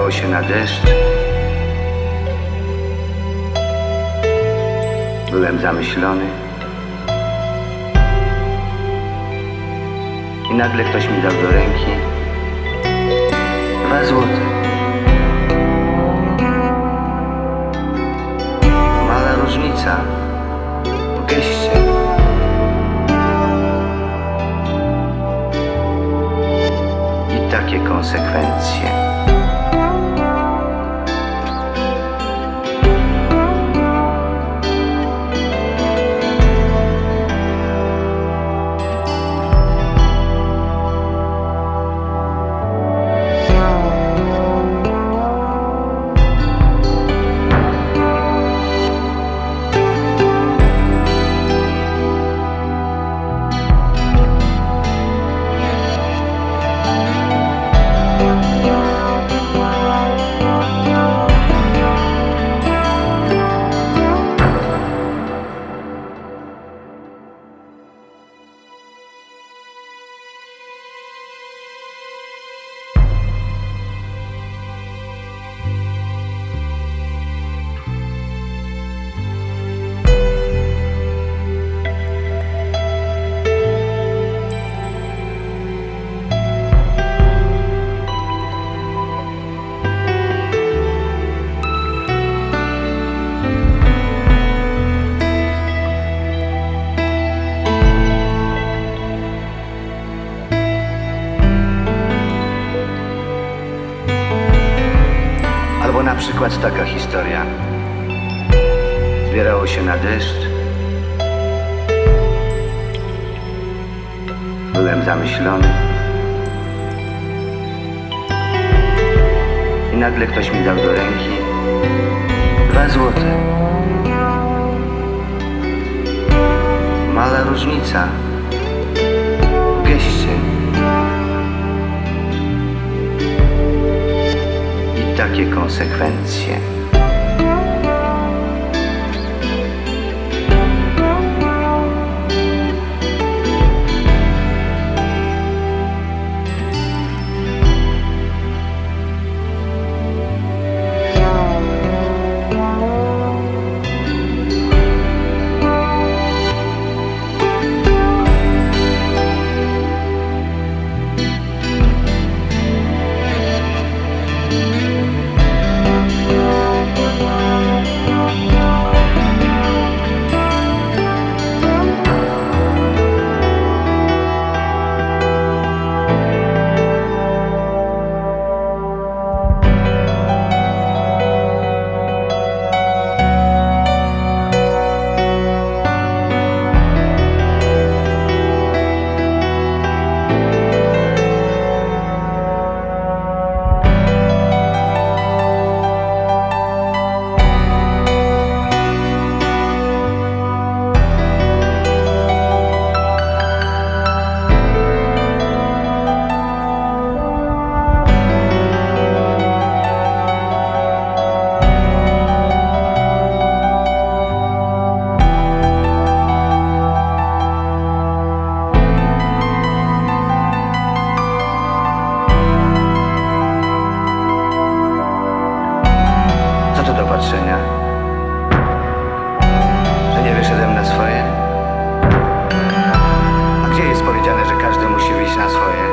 Zbierało się na deszcz. Byłem zamyślony. I nagle ktoś mi dał do ręki 2 złote. Mała różnica w geście. I takie konsekwencje. Albo na przykład taka historia. Zbierało się na deszcz. Byłem zamyślony. I nagle ktoś mi dał do ręki 2 złote. Mała różnica w geście. I takie konsekwencje. Co to do patrzenia? Że nie wyszedłem na swoje? A gdzie jest powiedziane, że każdy musi wyjść na swoje?